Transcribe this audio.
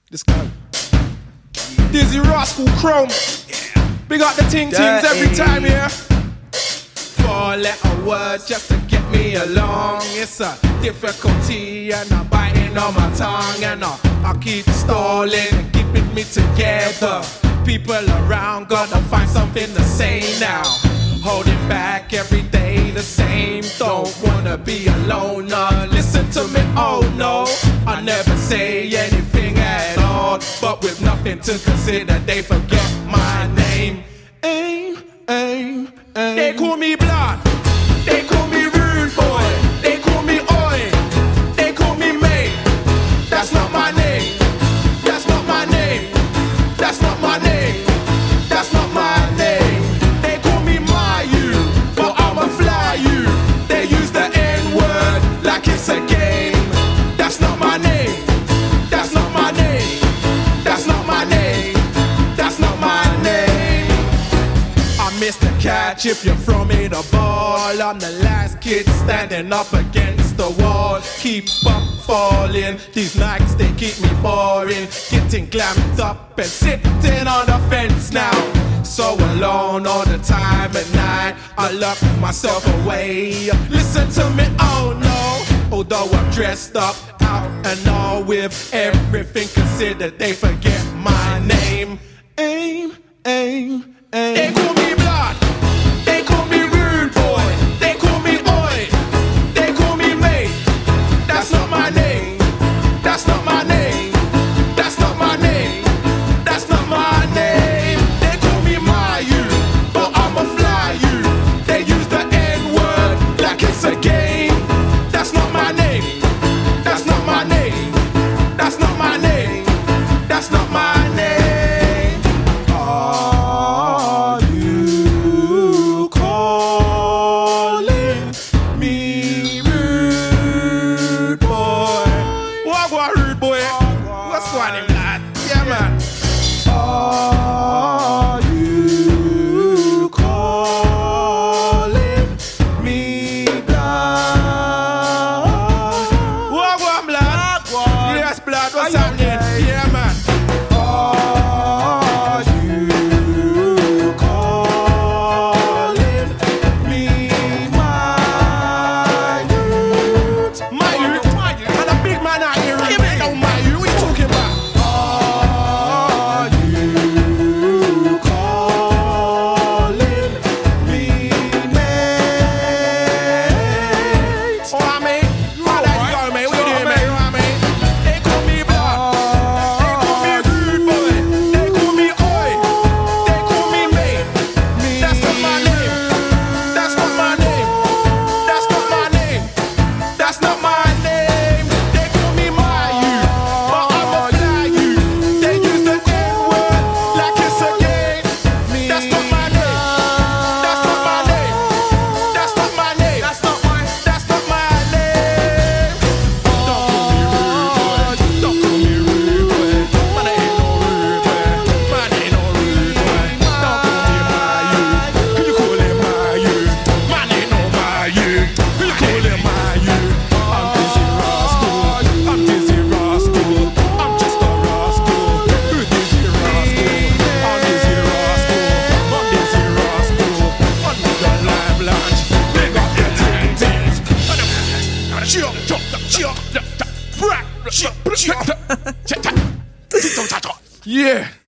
This guy. Dizzy Rascal Chrome. Big up the ting tings every time, yeah. 4-letter word just to get me along. It's a difficulty and I'm biting on my tongue. And I keep stalling and keeping me together. People around gonna find something to say now. Holding back every day the same. Don't wanna be alone, listen to me, oh no. I never say anything at all, but with nothing to consider, they forget my name. Aim. They call me blood, they call me rude boy, they call me oi, they call me mate. That's not my name, that's not my name, that's not my name, that's not my name. They call me Mayu, but I'ma fly you. They use the N-word like it's a game. That's not my name, that's not my name, that's not my name, that's not my name. I missed the catch if you're from me the ball. I'm the last kid standing up against the wall. Keep up falling, these nights they keep me boring. Getting glammed up and sitting on the fence now. So alone all the time at night, I lock myself away. Listen to me, oh no. Although I'm dressed up, out and all with everything considered, they forget my name. Aim. They call me blood, they call me rude boy, they call me oi, they call me mate. That's not my name, that's not my name, that's not my name, that's not my name. They call me Mayu, but I'ma fly you. They use the N-word like it's a game. That's not my name, that's not my name, that's not my name, that's not my name. Are you calling me rude boy? What rude boy? What's going on, lad? Yeah, man. Are you calling me blood? What, blood? Yes, blood. What's happening? Yeah, man. Are you calling me my youth? My youth? And a big man out here. You ain't no my youth. What you talking about? Are you calling me mate? Oh, I mean, how there you go, mate? What you doing, mate? They call me blood, they call me rude boy, they call me oi, they call me mate. That's not my name, that's not my name, that's not my name, that's not my name. They call me Mayu, but I'ma fly you. They use the N-word like it's a game. That's not my name, that's not my name, that's not my name, that's not my name. Don't call me rude boy, man, I ain't no rude boy, man, ain't no rude boy. Don't call me Mayu, who you calling Mayu? Man, ain't no Mayu, who you calling Mayu? I'm Dizzy Rascal, I'm Dizzy Rascal, I'm just a rascal. Who Dizzy Rascal? I'm Dizzy Rascal, I'm Dizzy Rascal. On the live lounge, big up your ting-tings. Yeah.